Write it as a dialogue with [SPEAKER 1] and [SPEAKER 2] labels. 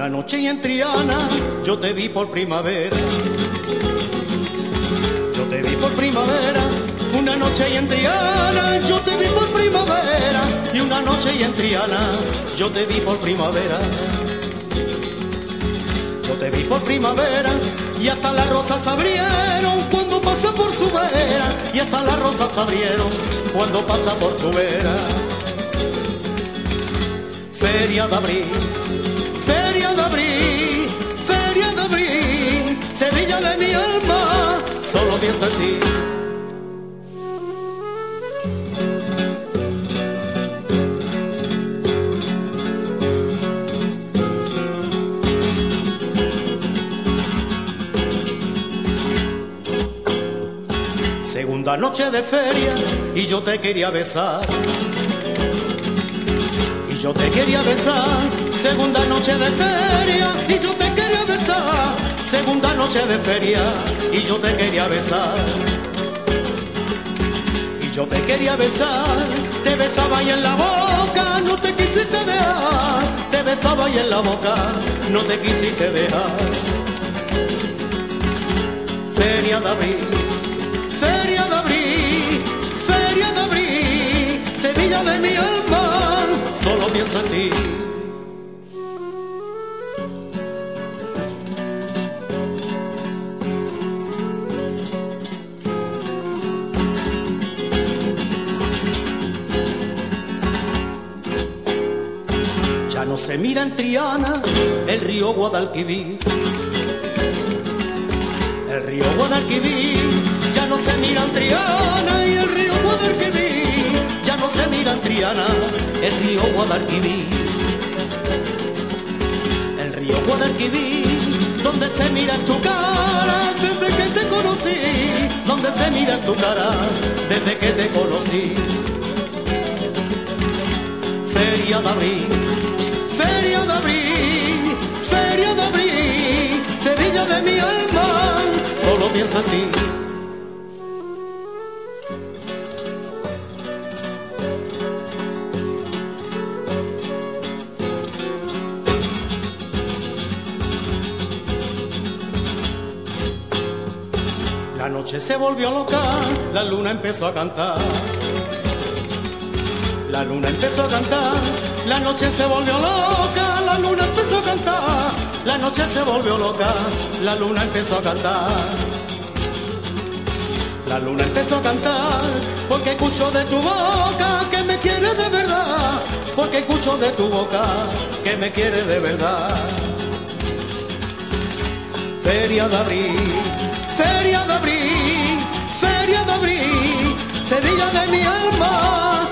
[SPEAKER 1] Una noche y en Triana yo te vi por primavera. Yo te vi por primavera. Una noche y en Triana yo te vi por primavera. Y una noche y en Triana yo te vi por primavera. Yo te vi por primavera y hasta las rosas abrieron cuando pasa por su vera. Y hasta las rosas abrieron cuando pasa por su vera. Feria de abril, feria de abril, feria de abril, Sevilla de mi alma, solo pienso en ti. Segunda noche de feria y yo te quería besar. Y yo te quería besar. Segunda noche de feria y yo te quería besar. Segunda noche de feria y yo te quería besar. Y yo te quería besar. Te besaba y en la boca no te quisiste dejar. Te besaba y en la boca no te quisiste dejar. Feria de abril, feria de abril, feria de abril, Sevilla de mi alma, solo pienso en ti. Ya no se mira en Triana el río Guadalquivir. El río Guadalquivir ya no se mira en Triana y el río Guadalquivir ya no se mira en Triana, el río Guadalquivir. El río Guadalquivir, donde se mira tu cara desde que te conocí, donde se mira tu cara desde que te conocí. Feria de abril, feria de abril, feria de abril, Sevilla de mi alma, solo pienso en ti. La noche se volvió loca, la luna empezó a cantar. La luna empezó a cantar, la noche se volvió loca, la luna empezó a cantar. La noche se volvió loca, la luna empezó a cantar. La luna empezó a cantar, porque escucho de tu boca que me quieres de verdad. Porque escucho de tu boca que me quieres de verdad. Feria de abril, feria de abril, feria de abril, Sevilla de mi alma,